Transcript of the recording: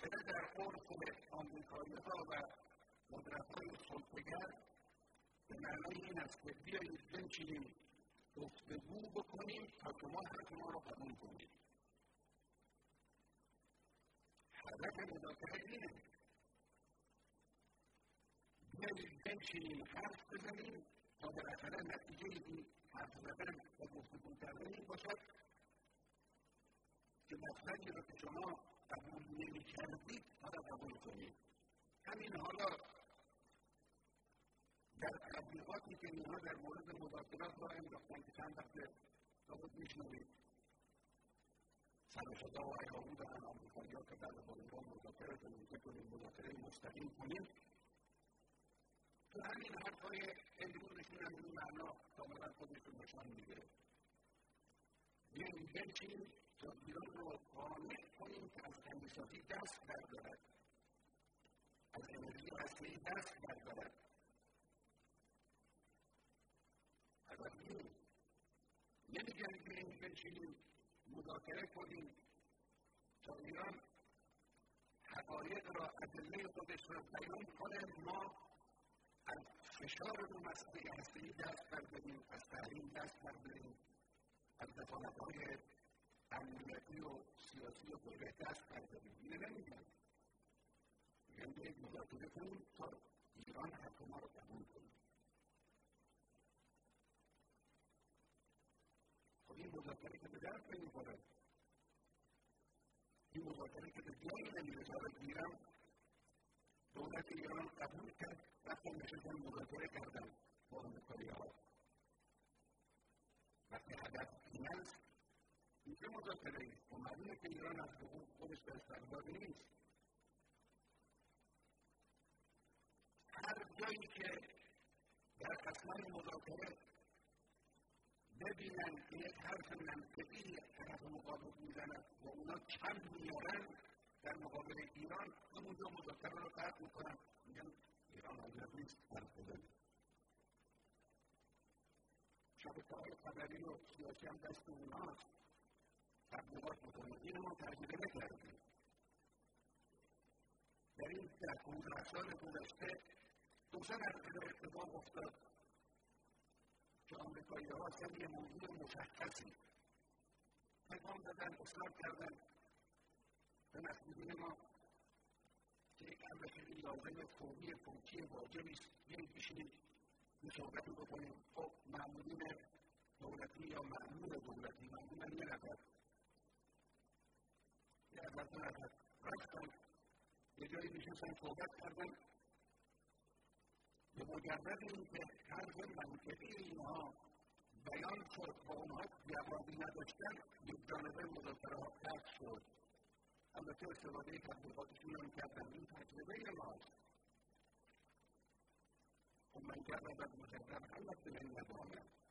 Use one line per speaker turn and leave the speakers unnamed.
مذاکره در عرف آمریکایی‌ها و قدرت‌های صلح‌گر به معنای این است که بیایید بنشینیم گفتگو بکنیم تا شما حرف ما رو قبول کنید. هدف مذاکره اینه. بیایید بنشینیم حرف بزنیم تا بالاخره نتیجه این حرف زدن و گفتگو کردن این باشد که مطلبی رو که شما قبول نمی‌کردید حالا قبول کنید. همین حالا در تبلیغاتی که اینها در مورد مذاکرات راه انداختن که چند وقته لابد میشنوید سرشدا و ایرانی دارن آمریکایی‌ها که بعد با ایران مذاکره کنیم مذاکره مستقیم کنیم، تو همین حرف‌های امروزشون هم این معنا کاملا خودشون نشان میده. بیاییم بنشینیم تا ایران رو قانع کنیم که از تنگی‌سازی دست بردارد، از انرژی هسته‌ای دست بردارد. البته نمیگن بیاییم بنشینیم مذاکره کنیم تا ایران حقایق را، ادله خودش را بیان کنه، ما از فشار رو مسئله هسته‌ای دست برداریم، از تحریم دست برداریم، از دخالت‌های امنیتی و سیاسی و غیره دست برداریم. اینه نمیگن. میگن بیایید مذاکره کنیم تا ایران حق ما رو قبول کنه. خب این مذاکره که به درد نمی‌خوره، این مذاکره که به جایی نمی‌رساند. ایران دولت ایران قبول کرد، وقتی نشستن مذاکره کردن با آمریکایی‌ها. وقتی هدف این است، این چه مذاکره‌ای است؟ معلومه که ایران از حقوق خودش دست‌برداری نیست. هر جایی که در اثنای مذاکره ببینن که یک حرف منطقی طرف مقابل میزند و اونا کم میارن در مقابل ایران، همونجا مذاکره رو قطع میکنن، میگن ایران حاضر نیست حرف بزنه. شبکه‌های خبری و سیاسی هم دست اوناست، تبلیغات میکنه. این ما تجربه نکردیم. در این 10-15 سال گذشته 2-3 مرتبه اتفاق افتاد که آمریکایی‌ها اصلا یه موضوع مشخصی پیغام دادن، اصرار کردن به مسئولین ما که یک امر خیلی لازم فوری فوتی واجبی است، بیایید بشینید یه صحبتی بکنیم. خب مأمورین دولتی یا مأمور دولتی، معمولا یه نفر یا از 2 نفر رفتن یه جایی نشستن صحبت کردن، به مجرد این که حرف منطقی اینها بیان شد و اونها جوابی نداشتن، یک جانبه مذاکره‌ها قطع شد. البته استفاده تبلیغاتشون هم کردن. این تجربه ماست. خب من کردم مجرد حلت به این ندامه.